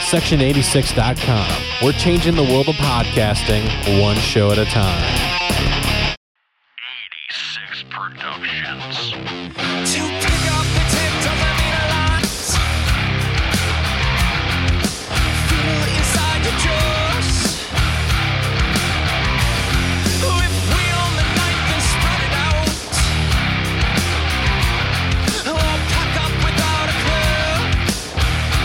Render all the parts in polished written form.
Section86.com. We're changing the world of podcasting one show at a time. 86 Productions. To pick up the tip doesn't mean a lot. Feel inside your jaws. If we own the night, then spread it out. Or pack up without a clue.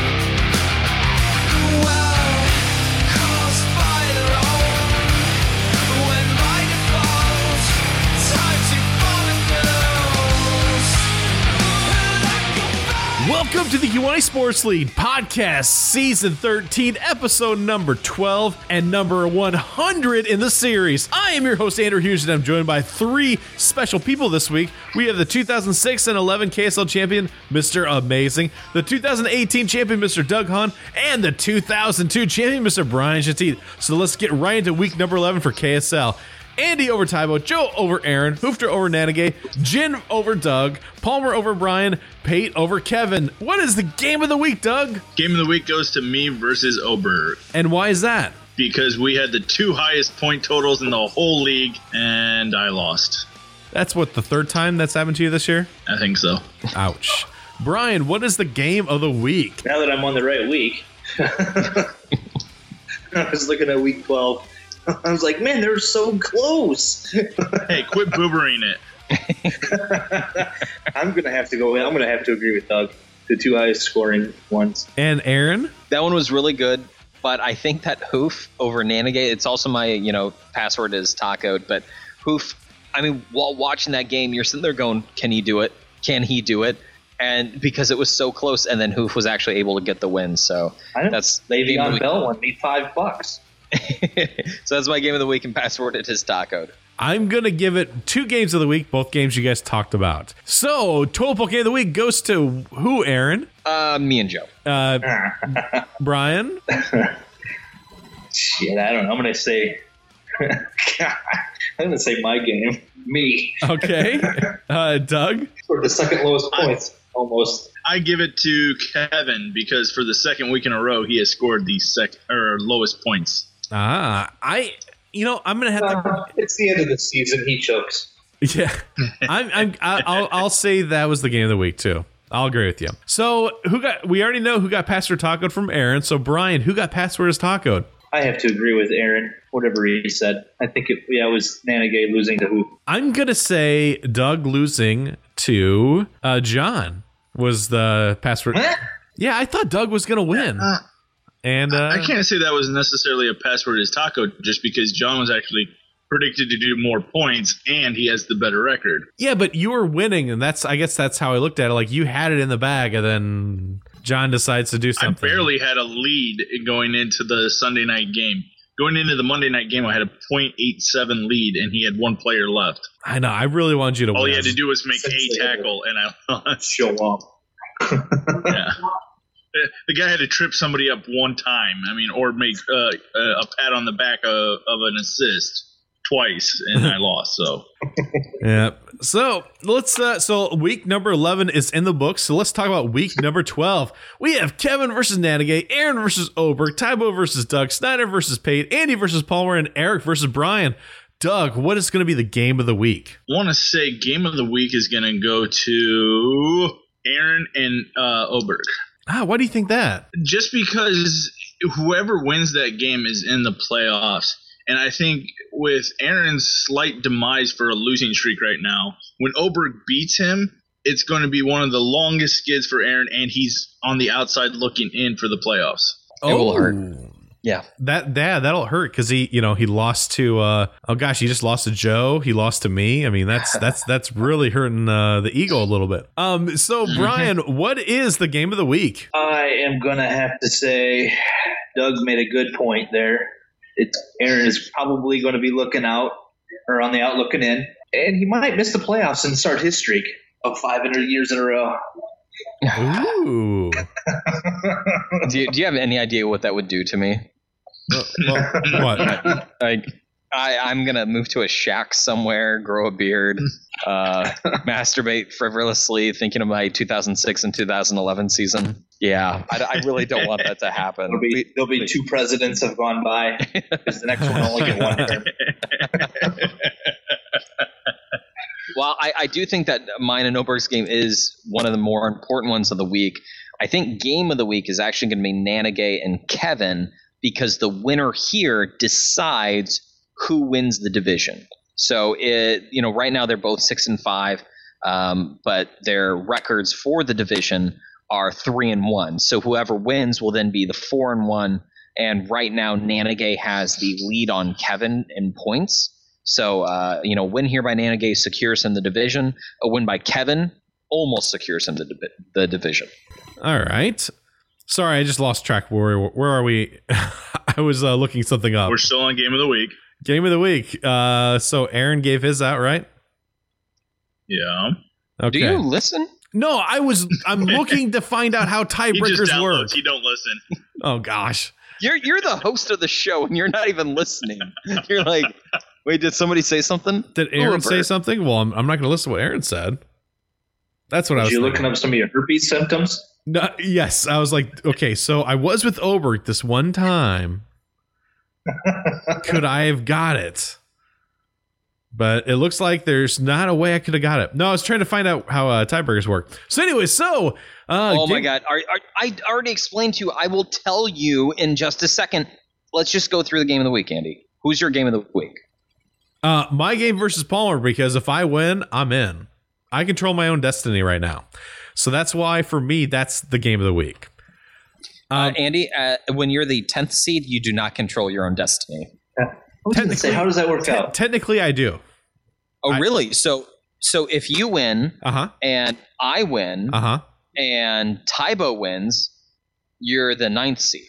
Well, caused by their own. When light falls, time to fall in. Welcome to the Kiwanee Sports Lead Podcast, Season 13, Episode number 12, and number 100 in the series. I am your host, Andrew Hughes, and I'm joined by three special people this week. We have the 2006 and 11 KSL champion, Mr. Amazing, the 2018 champion, Mr. Doug Hahn, and the 2002 champion, Mr. Brian Chatit. So let's get right into week number 11 for KSL. Andy over Tybo, Joe over Aaron, Hoofter over Nanigay, Jin over Doug, Palmer over Brian, Pate over Kevin. What is the game of the week, Doug? Game of the week goes to me versus Oberg And why is that? because we had the two highest point totals in the whole league, and I lost. That's what, the third time that's happened to you this year? I think so. Ouch. Brian, what is the game of the week? Now that I'm on the right week, I was looking at week 12. I was like, man, they're so close. Hey, quit boobering it. I'm going to have to go in. I'm going to have to agree with Doug. The two highest scoring ones. And Aaron? That one was really good, but I think that Hoof over Nanigay, it's also my, password is tacoed, but Hoof, I mean, while watching that game, you're sitting there going, can he do it? Can he do it? And because it was so close, and then Hoof was actually able to get the win, so that's Le'Veon Bell won me $5. So that's my game of the week, and password it is tacoed. I'm going to give it 2 games of the week, both games you guys talked about. So, total poke game of the week goes to who, Aaron? Me and Joe. Brian? Shit, I don't know. I'm going to say... I'm going to say my game. Me. Okay. Doug? For the second lowest points, almost. I give it to Kevin because for the second week in a row, he has scored the lowest points. I'm going to have to... It's the end of the season. He chokes. Yeah. I'll say that was the game of the week, too. I'll agree with you. So, we already know who got password tacoed from Aaron. So, Brian, who got password as tacoed? I have to agree with Aaron, whatever he said. I think it was Nanigay losing to who? I'm going to say Doug losing to John was the password. What? Yeah, I thought Doug was going to win. And I can't say that was necessarily a password as taco just because John was actually predicted to do more points and he has the better record. Yeah, but you were winning, and I guess that's how I looked at it. Like, you had it in the bag, and then John decides to do something. I barely had a lead going into the Sunday night game. Going into the Monday night game, I had a .87 lead, and he had one player left. I know. I really wanted you to win. All he had to do was make a tackle, and I lost. Show up. Yeah. The guy had to trip somebody up one time. I mean, or make a pat on the back of an assist twice, and I lost. So, yeah. So let's. So week number 11 is in the books. So let's talk about week number 12. We have Kevin versus Nanigay, Aaron versus Oberg, Tybo versus Doug, Snyder versus Pate, Andy versus Palmer, and Eric versus Brian. Doug, what is going to be the game of the week? I want to say game of the week is going to go to Aaron and Oberg. Why do you think that? Just because whoever wins that game is in the playoffs. And I think with Aaron's slight demise for a losing streak right now, when Oberg beats him, it's going to be one of the longest skids for Aaron, and he's on the outside looking in for the playoffs. It will hurt. Yeah. That'll hurt because he lost to he just lost to Joe. He lost to me. I mean, that's really hurting the ego a little bit. So Brian, what is the game of the week? I am gonna have to say Doug made a good point there. Aaron is probably going to be looking out or on the out looking in, and he might miss the playoffs and start his streak of 500 years in a row. Ooh. Do you have any idea what that would do to me? What? I'm going to move to a shack somewhere, grow a beard, masturbate frivolously, thinking of my 2006 and 2011 season. Yeah, I really don't want that to happen. There'll be 2 presidents have gone by, because the next one will only get 1 term. Well, I do think that mine and Oberg's game is one of the more important ones of the week. I think game of the week is actually going to be Nanagay and Kevin, because the winner here decides who wins the division. So right now they're both 6-5, but their records for the division are 3-1. So whoever wins will then be the 4-1. And right now Nanagay has the lead on Kevin in points. So win here by Nanagay secures him the division. A win by Kevin almost secures him the division. All right. Sorry, I just lost track. Where are we? I was looking something up. We're still on Game of the Week. Game of the week. So Aaron gave his out, right? Yeah. Okay. Do you listen? No, I'm looking to find out how tiebreakers work. You don't listen. Oh gosh. You're the host of the show and you're not even listening. You're like, wait, did somebody say something? Did Aaron say something? Well, I'm not going to listen to what Aaron said. That's what I was thinking. You looking up some of your herpes symptoms? No, yes. I was like, okay, so I was with Oberg this one time. Could I have got it? But it looks like there's not a way I could have got it. No, I was trying to find out how tiebreakers work. So anyway, my God. I already explained to you. I will tell you in just a second. Let's just go through the game of the week, Andy. Who's your game of the week? My game versus Palmer, because if I win, I'm in. I control my own destiny right now. So that's why, for me, that's the game of the week. Andy, when you're the 10th seed, you do not control your own destiny. Technically, how does that work out? Technically, I do. Oh, really? So if you win and I win and Tybo wins, you're the 9th seed.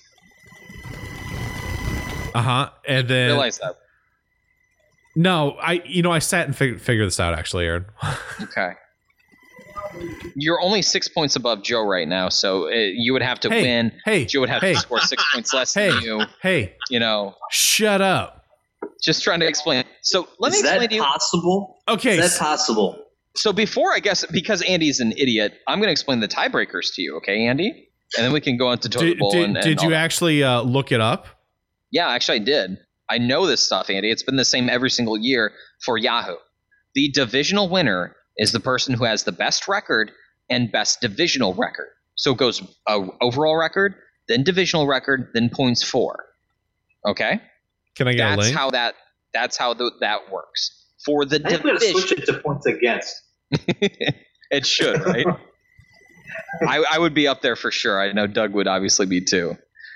And then realize that. No, I sat and figured this out, actually, Aaron. Okay. You're only 6 points above Joe right now, so you would have to win. Joe would have to score 6 points less than you. Shut up. Just trying to explain. So let me explain to you. Is that possible? Okay. Is that possible? So before, I guess, because Andy's an idiot, I'm going to explain the tiebreakers to you, okay, Andy? And then we can go on to Total Bowl. Did you actually look it up? Yeah, actually I did. I know this stuff, Andy. It's been the same every single year for Yahoo. The divisional winner is the person who has the best record and best divisional record. So it goes overall record, then divisional record, then points for. Okay? Can I get a link? That's how that works. For the division. I'm going to switch it to points against. It should, right? I would be up there for sure. I know Doug would obviously be too.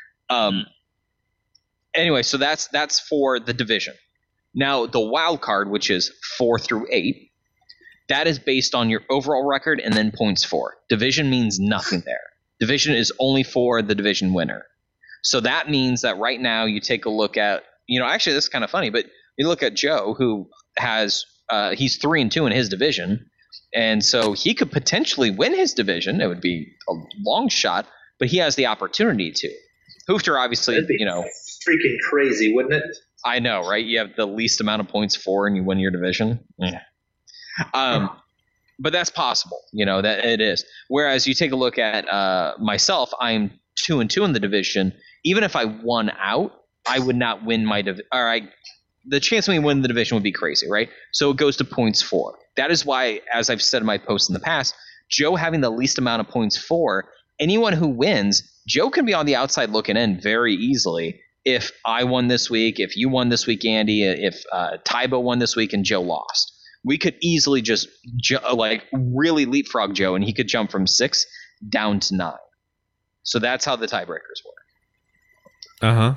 Anyway, so that's for the division. Now, the wild card, which is 4 through 8, that is based on your overall record and then points for. Division means nothing there. Division is only for the division winner. So that means that right now you take a look at, actually this is kind of funny, but you look at Joe, who has he's 3-2 in his division, and so he could potentially win his division. It would be a long shot, but he has the opportunity to. Hoofter, obviously, freaking crazy, wouldn't it? I know, right? You have the least amount of points for, and you win your division. Yeah. But that's possible, that it is. Whereas you take a look at myself, I'm 2-2 in the division. Even if I won out, I would not win my division. The chance of me winning the division would be crazy, right? So it goes to points for. That is why, as I've said in my posts in the past, Joe having the least amount of points for, anyone who wins, Joe can be on the outside looking in very easily. If I won this week, if you won this week, Andy, if Tybo won this week and Joe lost, we could easily just really leapfrog Joe, and he could jump from 6 down to 9. So that's how the tiebreakers work.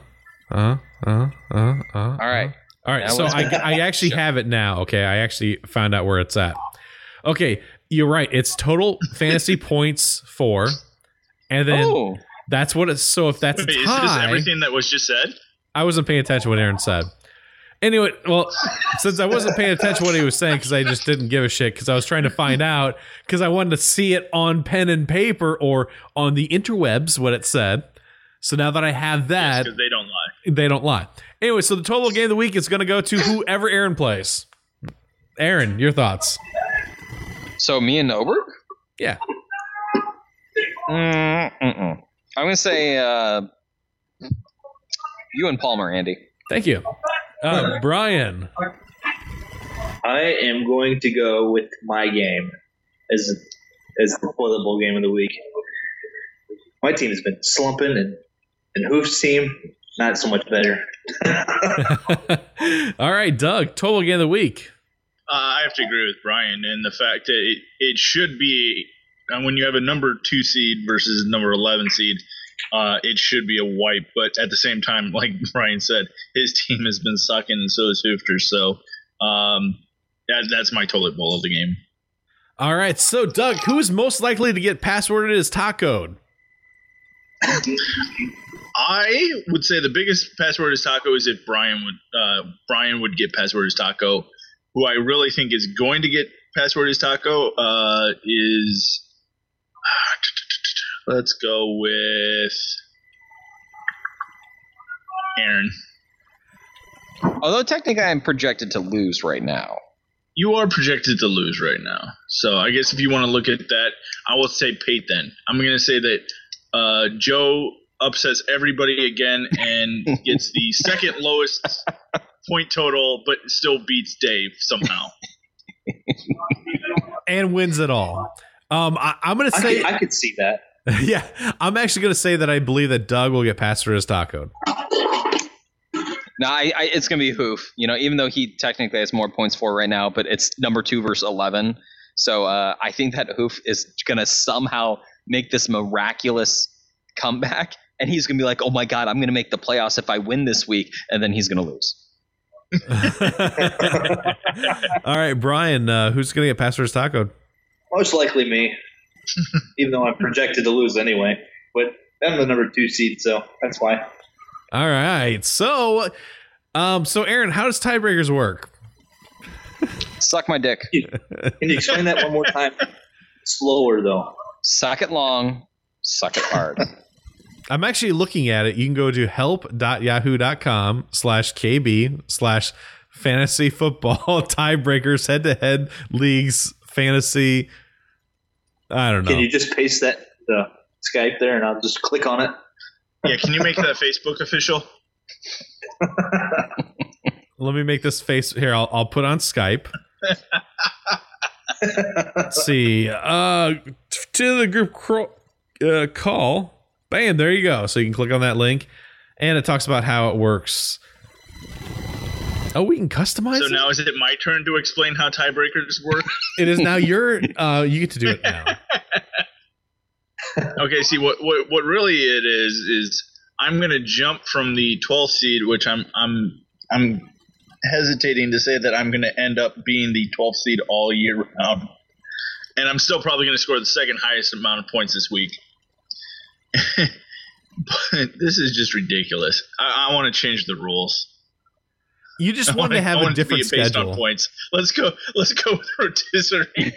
All right. So I actually have it now. Okay, I actually found out where it's at. Okay, you're right. It's total fantasy points for, and then that's what it's. So if that's a tie, is this everything that was just said? I wasn't paying attention to what Aaron said. Anyway, well, since I wasn't paying attention to what he was saying because I just didn't give a shit because I was trying to find out because I wanted to see it on pen and paper or on the interwebs what it said. So now that I have that, Because they don't lie. they don't lie. Anyway, so the total game of the week is going to go to whoever Aaron plays. Aaron, your thoughts? So me and Oberg? Yeah. I'm going to say you and Palmer, Andy. Thank you. Brian. I am going to go with my game as the toilet bowl game of the week. My team has been slumping, and Hoof's team not so much better. All right, Doug, total game of the week. I have to agree with Brian in the fact that it should be, when you have a number 2 seed versus a number 11 seed, it should be a wipe. But at the same time, like Brian said, his team has been sucking, and so is Hoofter's. So that's my toilet bowl of the game. All right, so Doug, who is most likely to get passworded as tacoed? I would say the biggest password is taco is if Brian would get password is taco. Who I really think is going to get password is taco is let's go with Aaron. Although technically I'm projected to lose right now. You are projected to lose right now. So I guess if you want to look at that, I will say Pate then. I'm going to say that Joe upsets everybody again and gets the second lowest point total, but still beats Dave somehow. And wins it all. I'm going to say... I could see that. Yeah, I'm actually going to say that I believe that Doug will get password as tacoed. No, it's going to be Hoof. You know, even though he technically has more points for right now, but it's number 2 versus 11. So I think that Hoof is going to somehow make this miraculous comeback, and he's going to be like, oh my God, I'm going to make the playoffs if I win this week, and then he's going to lose. All right, Brian, who's going to get password as tacoed? Most likely me, even though I'm projected to lose anyway. But I'm the number 2 seed, so that's why. All right, so Aaron, how does tiebreakers work? Suck my dick. Can you explain that one more time? Slower, though. Suck it long, suck it hard. I'm actually looking at it. You can go to help.yahoo.com/KB/fantasy football tiebreakers head-to-head leagues fantasy. I don't know. Can you just paste that the Skype there, and I'll just click on it? Yeah, can you make that Facebook official? Let me make this face here. I'll put on Skype. Let's see. To the group call. Bam, there you go. So you can click on that link, and it talks about how it works. Oh, we can customize it? So now is it my turn to explain how tiebreakers work? It is now your you get to do it now. Okay, see what really it is I'm going to jump from the 12th seed, which I'm hesitating to say that I'm going to end up being the 12th seed all year round. And I'm still probably going to score the second highest amount of points this week. But this is just ridiculous. I want to change the rules. You just want to have a different based schedule. on points. Let's go with rotisserie.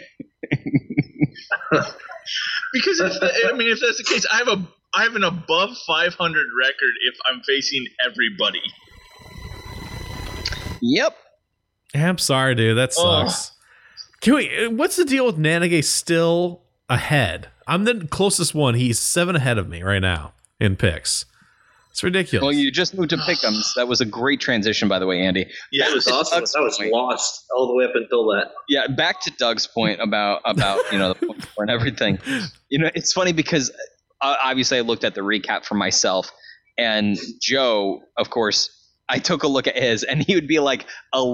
Because if that's the case, I have an above 500 record if I'm facing everybody. Yep. I'm sorry, dude. That sucks. What's the deal with Nanage still ahead? I'm the closest one. He's 7 ahead of me right now in picks. It's ridiculous. Well, you just moved to Pick'ems. That was a great transition, by the way, Andy. Yeah, That was awesome. I was lost all the way up until that. Yeah, back to Doug's point about the point score and everything. It's funny because obviously I looked at the recap for myself, and Joe, of course, I took a look at his, and he would be like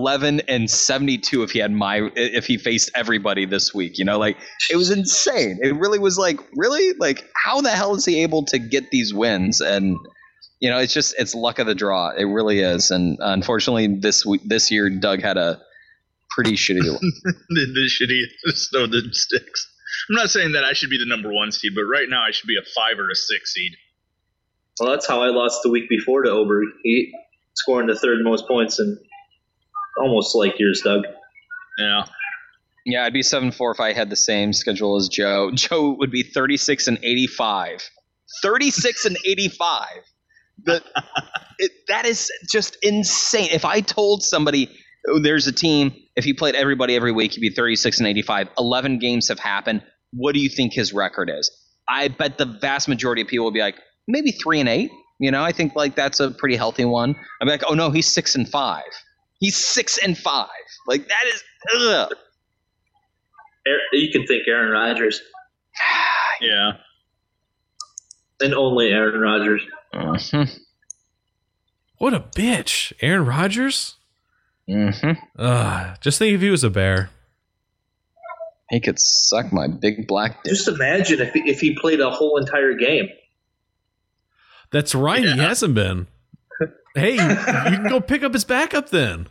11-72 if he faced everybody this week. It was insane. It really was how the hell is he able to get these wins? And it's luck of the draw. It really is. And unfortunately, this year, Doug had a pretty shitty one. the shittiest of the sticks. I'm not saying that I should be the number 1 seed, but right now I should be a 5 or a 6 seed. Well, that's how I lost the week before to Oberg. He scoring the 3rd most points, and almost like yours, Doug. Yeah. Yeah, I'd be 7-4 if I had the same schedule as Joe. Joe would be 36-85. 36 and 85. That is just insane. If I told somebody there's a team, if he played everybody every week, he'd be 36 and 85. 11 games have happened. What do you think his record is? I bet the vast majority of people will be like, maybe 3 and 8. I think like that's a pretty healthy one. I'd be like, oh no, he's 6 and 5. He's 6 and 5. Like that is. Ugh. You can think Aaron Rodgers. Yeah. And only Aaron Rodgers. Mm-hmm. What a bitch. Aaron Rodgers? Mm-hmm. Just think if he was a Bear. He could suck my big black dick. Just imagine if he played a whole entire game. That's right. Yeah. He hasn't been. Hey, you can go pick up his backup then.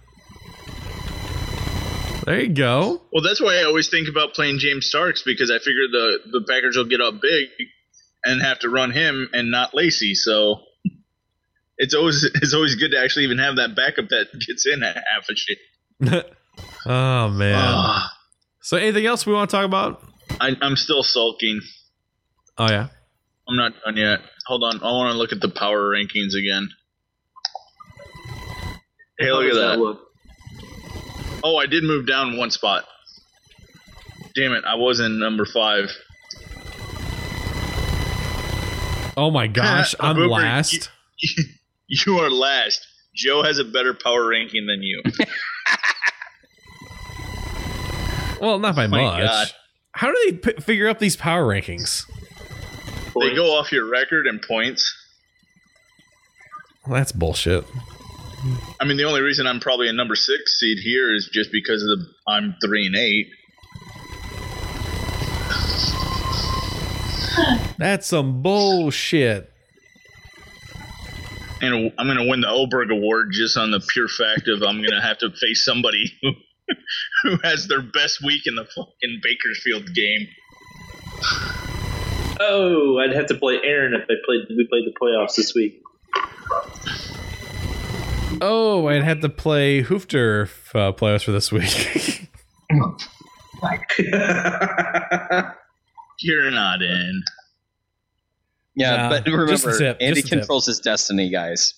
There you go. Well, that's why I always think about playing James Starks, because I figure the Packers will get up big and have to run him and not Lacey. So it's always good to actually even have that backup that gets in at half a shit. Oh man. So anything else we want to talk about? I'm still sulking. Oh yeah. I'm not done yet. Hold on. I want to look at the power rankings again. Hey, look at that. Oh, I did move down one spot. Damn it, I was in number 5. Oh my gosh, I'm Boober, last. You are last. Joe has a better power ranking than you. Well, not by much. God. How do they figure out these power rankings? They go off your record and points. Well, that's bullshit. I mean, the only reason I'm probably a number 6 seed here is just because of I'm 3 and 8. That's some bullshit. And I'm going to win the Oberg Award just on the pure fact of I'm going to have to face somebody who has their best week in the fucking Bakersfield game. Oh, I'd have to play Aaron if we played the playoffs this week. Oh, I'd have to play Hoofter playoffs for this week. You're not in. Yeah, but remember, Andy controls his destiny, guys.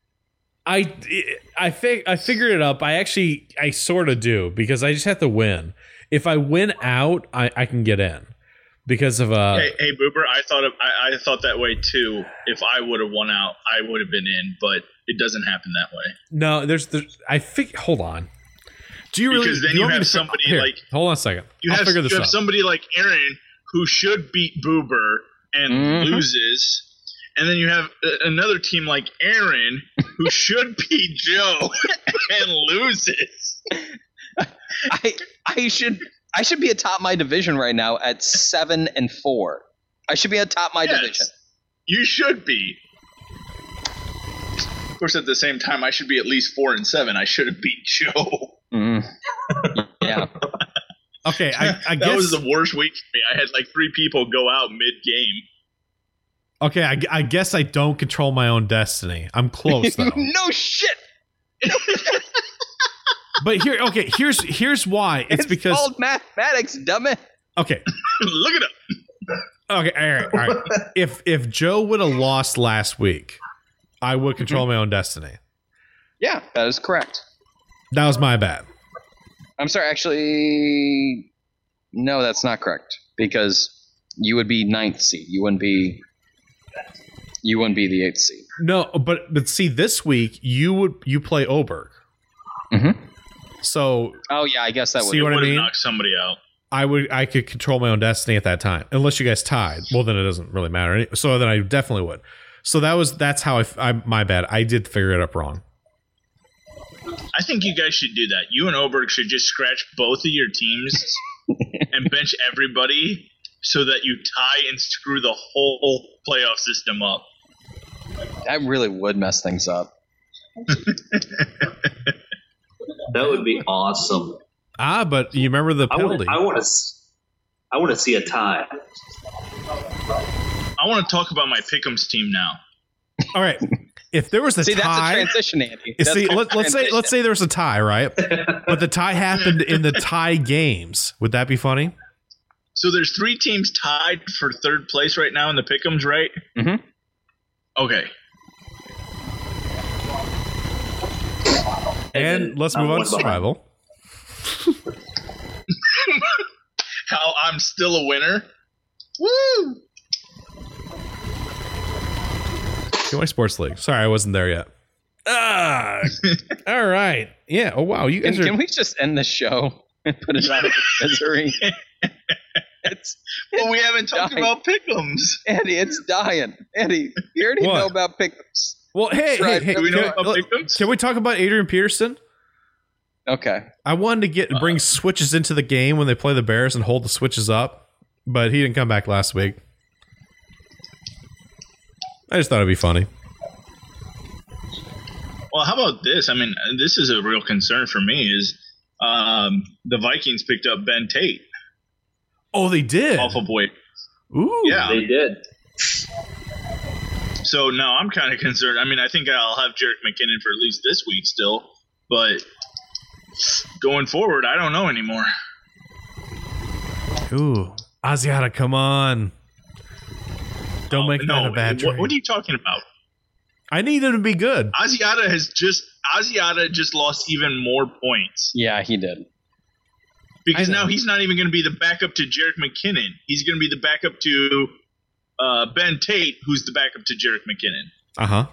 I figured it up. I sort of do, because I just have to win. If I win out, I can get in because of Hey, Boober, I thought that way too. If I would have won out, I would have been in, but it doesn't happen that way. No, hold on. Do you really? Because then you have somebody here, like. Hold on a second. You have somebody like Aaron who should beat Boober and loses, and then you have another team like Aaron who should beat Joe and loses. I should be atop my division right now at 7 and 4. I should be atop my division. You should be. Of course, at the same time, I should be at least 4 and 7. I should have beat Joe. Yeah. Okay, I guess that was the worst week for me. I had like 3 people go out mid-game. Okay, I guess I don't control my own destiny. I'm close though. No shit. But here's why. It's because called mathematics, dummy. Okay. Look it up. Okay, all right. If Joe would have lost last week, I would control my own destiny. Yeah, that is correct. That was my bad. I'm sorry, actually, no, that's not correct, because you would be 9th seed. You wouldn't be the 8th seed. No, but see, this week you play Oberg. Mm-hmm. So. Oh yeah, I guess that would. See what I mean? Knock somebody out. I could control my own destiny at that time, unless you guys tied. Well, then it doesn't really matter. So then I definitely would. So that's how my bad. I did figure it up wrong. I think you guys should do that. You and Oberg should just scratch both of your teams and bench everybody so that you tie and screw the whole playoff system up. That really would mess things up. That would be awesome. But you remember the penalty. I want to see a tie. I want to talk about my Pick'ems team now. All right. If there was a tie, that's a transition, Andy. Let's say there was a tie, right? But the tie happened in the tie games. Would that be funny? So there's 3 teams tied for third place right now in the Pick'ems, right? Mm-hmm. Okay. And let's move on to survival. How I'm still a winner. Woo! QI Sports League. Sorry, I wasn't there yet. All right. Yeah. Oh, wow. You guys Can we just end the show and put it out of misery? Well, we haven't talked dying. about Pick'ems. Andy, it's dying. Andy, you already What? know about Pick'ems. Well, hey, Right. hey, Do we know about can, Pick'ems? can we talk about Adrian Peterson? Okay. I wanted to bring switches into the game when they play the Bears and hold the switches up, but he didn't come back last week. I just thought it'd be funny. Well, how about this? I mean, this is a real concern for me is the Vikings picked up Ben Tate Oh, they did. off of Wake. Ooh. Yeah. They did. So now I'm kind of concerned. I mean, I think I'll have Jerick McKinnon for at least this week still, but going forward, I don't know anymore. Ooh. Asiata, come on. Don't make that a bad trade. What are you talking about? I need him to be good. Asiata just lost even more points Yeah, he did. because I know. now he's not even going to be the backup to Jerick McKinnon. He's going to be the backup to Ben Tate, who's the backup to Jerick McKinnon. Uh-huh.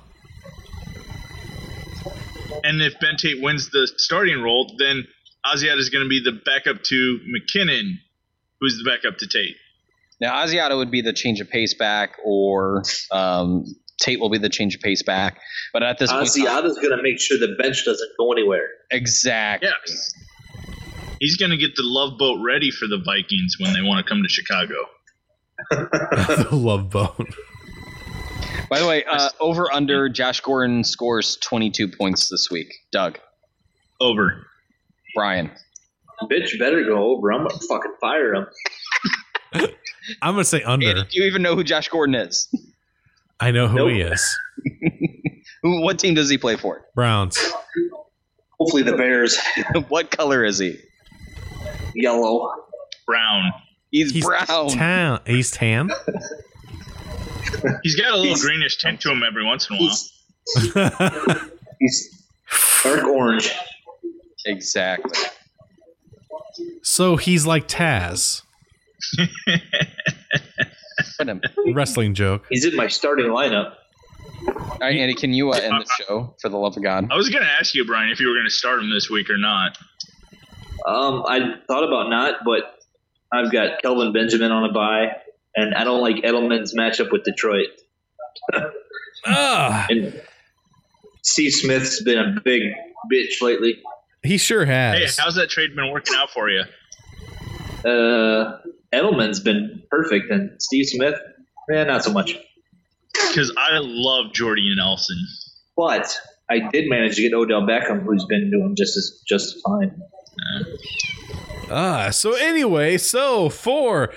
And if Ben Tate wins the starting role, then Asiata is going to be the backup to McKinnon, who's the backup to Tate. Now, Asiata would be the change of pace back, or Tate will be the change of pace back. But at this point, Asiata's going to make sure the bench doesn't go anywhere. exactly. Yes. He's going to get the love boat ready for the Vikings when they want to come to Chicago. The love boat. By the way, over under Josh Gordon scores 22 points this week. Doug, Over. Brian. Bitch better go over. I'm going to fucking fire him. I'm going to say under. Andy, do you even know who Josh Gordon is? I know who Nope. he is. What team does he play for? Browns. Hopefully the Bears. What color is he? Yellow. Brown. He's brown. Tan. He's tan? He's got a little He's- greenish tint to him every once in a while. He's dark orange. Exactly. So he's like Taz. Put him. Wrestling joke. He's in my starting lineup. All right, Andy, can you end the show for the love of God? I was going to ask you, Brian, if you were going to start him this week or not. I thought about not, but I've got Kelvin Benjamin on a bye, and I don't like Edelman's matchup with Detroit. And Steve Smith's been a big bitch lately. He sure Hey, has. how's that trade been working out for you? Edelman's been perfect, and Steve Smith, not so much. Because I love Jordy Nelson. But I did manage to get Odell Beckham, who's been doing just fine. So anyway, for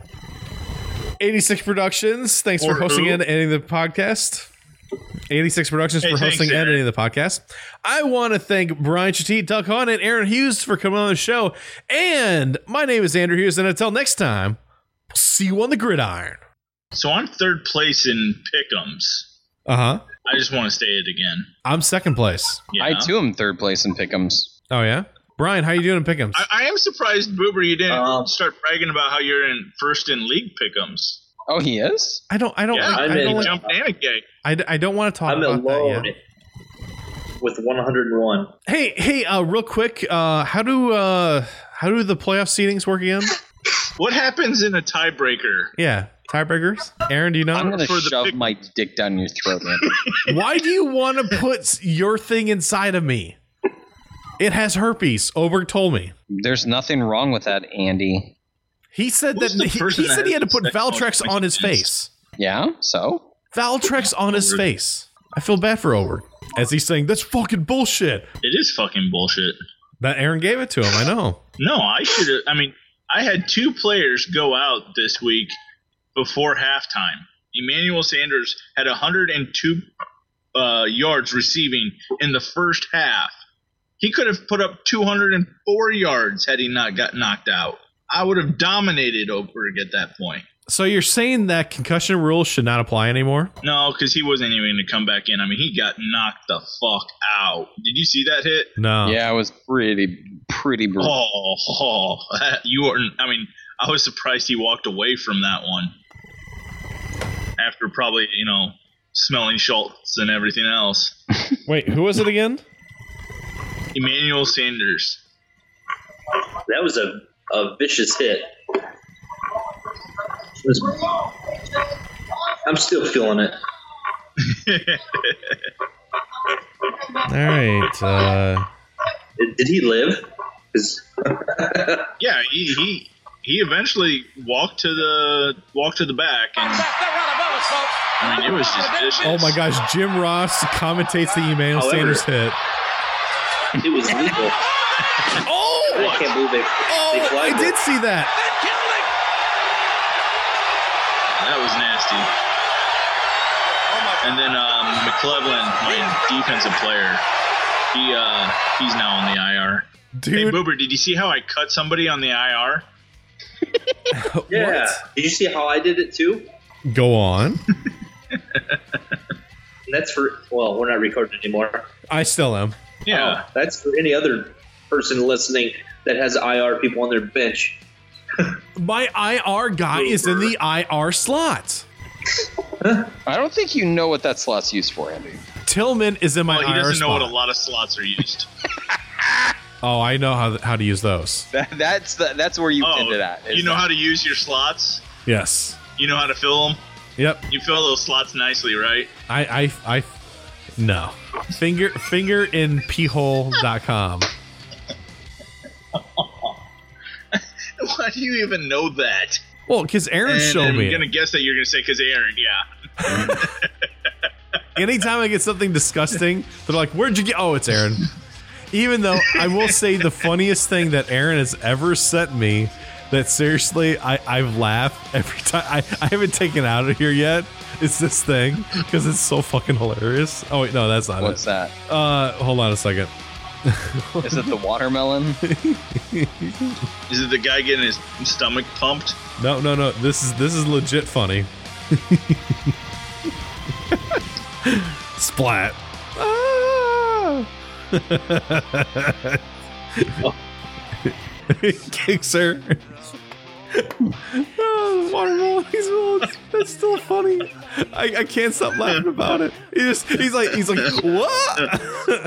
86 Productions, thanks for For hosting who? and editing the podcast. 86 Productions Hey, for thanks, hosting and Aaron. editing the podcast. I want to thank Brian Chatit, Doug Hahn, and Aaron Hughes for coming on the show. And my name is Andrew Hughes, and until next time, see you on the gridiron. So I'm third place in Pick'ems. Uh-huh. I just want to say it again. I'm second place. Yeah. I too am third place in Pick'ems. Oh, yeah? Brian, how you doing in Pick'ems? I am surprised, Boober, you didn't Um, start bragging about how you're in first in league Pick'ems. Oh, he is? I don't Yeah, I I'm in- don't, Jump Nanagay. I don't want to talk I'm about that alone yet. with 101. Hey, real quick, how do the playoff seedings work again? What happens in a tiebreaker? Yeah, tiebreakers. Aaron, do you know? I'm going to For the shove pick- my dick down your throat, man. Why do you want to put your thing inside of me? It has herpes. Oberg told me. There's nothing wrong with that, Andy. He said Who's that the he person that said he had to has put the sexual Valtrex on his acquaintance? face. Yeah? So? Valtrex on his face. I feel bad for Oberg. As he's saying, that's fucking bullshit. It is fucking bullshit. That Aaron gave it to him, I know. No, I should have. I mean, I had 2 players go out this week before halftime. Emmanuel Sanders had 102 yards receiving in the first half. He could have put up 204 yards had he not got knocked out. I would have dominated Oberg at that point. So you're saying that concussion rules should not apply anymore? No, because he wasn't even going to come back in. I mean, he got knocked the fuck out. Did you see that hit? No. Yeah, it was pretty brutal. You weren't. I mean, I was surprised he walked away from that one after probably, smelling Schultz and everything else. Wait, who was it again? Emmanuel Sanders. That was a vicious hit. I'm still feeling it. All right. Did he live? Yeah, he eventually walked to the back, and I mean, it was just vicious. Oh my gosh, Jim Ross commentates the Emmanuel Sanders hit. It was legal. Oh! I can't believe they flagged I did see that. That was nasty. And then McClellan, my defensive player, he's now on the IR. Dude. Hey, Boober, did you see how I cut somebody on the IR? Yeah. Did you see how I did it too? Go on. And that's well, we're not recording anymore. I still am. Yeah. Oh, that's for any other person listening that has IR people on their bench. My IR guy is in the IR slot. I don't think you know what that slot's used for, Andy. Tillman is in my IR He doesn't know spot. what a lot of slots are used. Oh, I know how to use those. That's where you pinned it at. You know how to use your slots? Yes. You know how to fill them? Yep. You fill those slots nicely, right? I no. Finger in peehole.com. Why do you even know that? Well, because Aaron showed me. I'm going to guess that you're going to say because Aaron, yeah. Anytime I get something disgusting, they're like, where'd you get? Oh, it's Aaron. Even though I will say the funniest thing that Aaron has ever sent me, that seriously, I've laughed every time. I haven't taken out of here yet. It's this thing because it's so fucking hilarious. Oh, wait, no, that's not What's that? Hold on a second. Is it the watermelon? Is it the guy getting his stomach pumped? No. This is legit funny. Splat. Ah! He kicks her. Watermelon. That's still funny. I can't stop laughing about it. He's like what?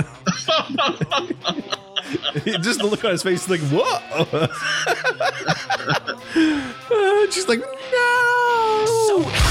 Just the look on his face, like what? She's like no.